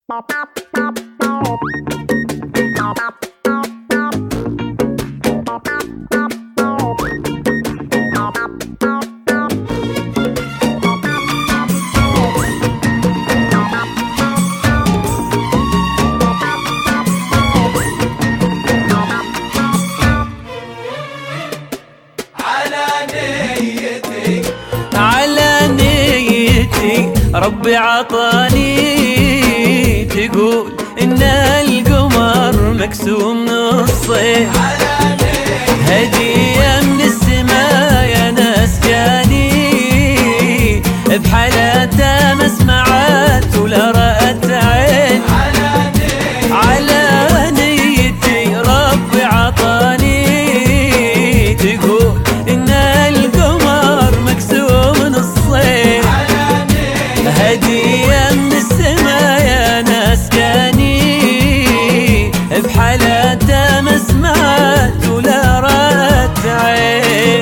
ربي عطاني تقول إن القمر مقسوم نصين، هدية من السماء يا ناس جاني، بحالته ما سمعت ولا رأت عين، على نيتي ربي عطاني تقول إن القمر مقسوم نصين، هدية من السما يا ناس جاني، بحالته ما سمعت ولا رأت عين،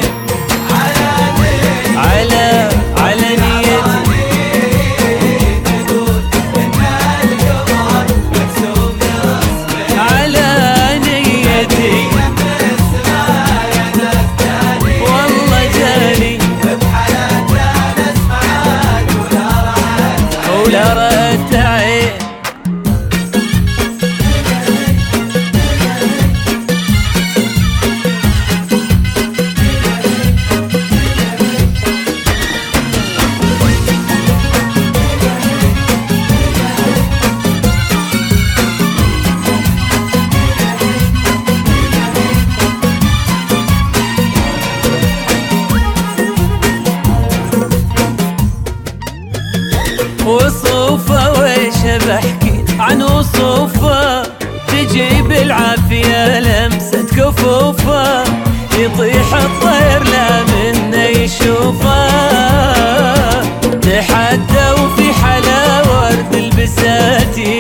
على نيتي تقول إن القمر مقسوم نصين، على نيتي من السما يا ناس جاني، والله جاني بحالته ما سمعت ولا رأت عين. وصوفة ويش بحكي عن وصوفة، تجيب العافية لمسة كفوفة، يطيح الطير لا منه يشوفه، تحدى وفي حلا ورد البساتي،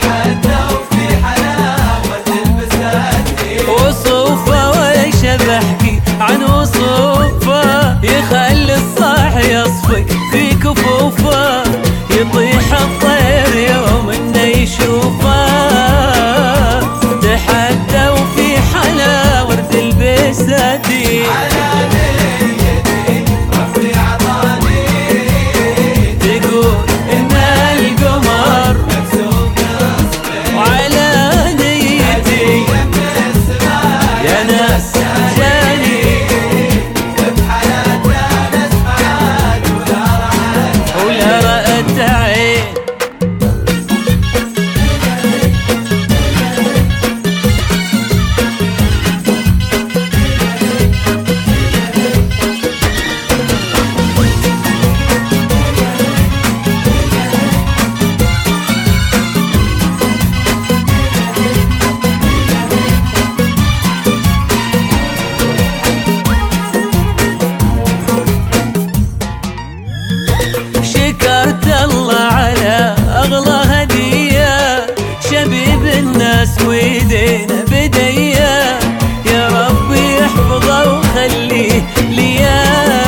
وصوفة ويش بحكي عن وصوفة، يخلي الصاح يصفق في كفوفه، يطيح الطير يوم انه يشوفه، تحدى وفي حلا ورد البساتي، على نيتي ربي عطاني تقول إن القمر مقسوم نصين، وعلى نيتي من السماء يا ناس جاني، بحالته ما سمعت ولا رأت عين. شكرت الله على أغلى هدية، شبيب الناس ويدينا بدية، يا ربي احفظه وخليه ليا،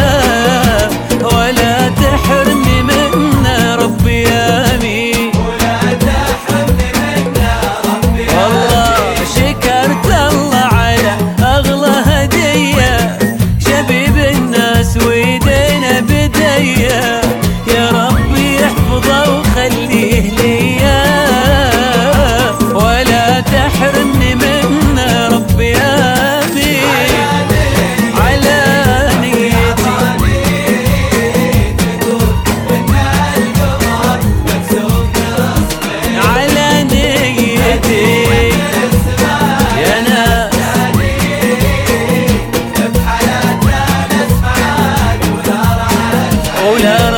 ولا تحرمني منه ربي آمين، ولا تحرمني منه ربي آمين، والله شكرت الله على أغلى هدية، شبيب الناس ويدينا بدية، يا ربي احفظه وخليه ليا، ولا تحرمني منه ربي آمين، على نيتي تقول إن القمر مقسوم نصين، على نيتي يا ناس بحالته ما سمعت ولا